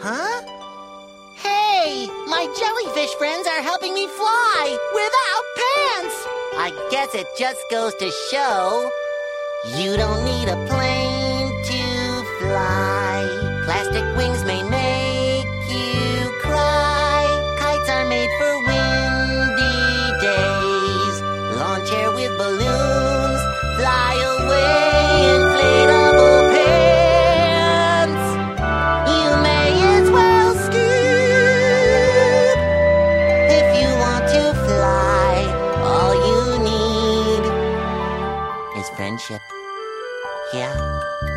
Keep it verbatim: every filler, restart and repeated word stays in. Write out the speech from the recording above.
Huh? Hey, my jellyfish friends are helping me fly without pants. I guess it just goes to show you don't need a plane to fly. Plastic wings may make you cry. Kites are made for windy days. Lawn chair with balloons, fly away, inflatable pants. You may as well scoop if you want to fly. All you need is friendship. Yeah.